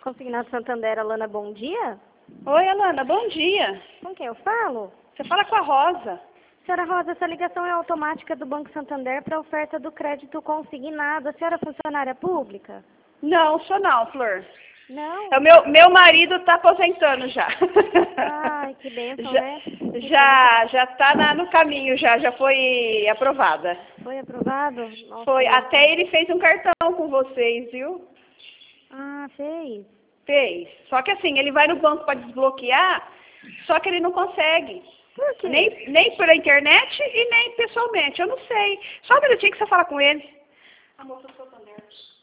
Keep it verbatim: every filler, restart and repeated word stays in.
Consignado Santander, Alana, bom dia. Oi, Alana, bom dia. Com quem eu falo? Você fala com a Rosa. Senhora Rosa, essa ligação é automática do Banco Santander para oferta do crédito consignado. A senhora é funcionária pública? Não, sou não, Flor. Não? É o meu, meu marido está aposentando já. Ai, que bênção, já, né? Já, já está no caminho, já, já foi aprovada. Foi aprovado? Nossa, Foi, Deus. até ele fez um cartão com vocês, viu? Ah, fez. Fez. Só que assim, ele vai no banco para desbloquear, só que ele não consegue. Por quê? Nem, nem pela internet e nem pessoalmente, eu não sei. Só um minutinho que você fala com ele. A moça do Santander.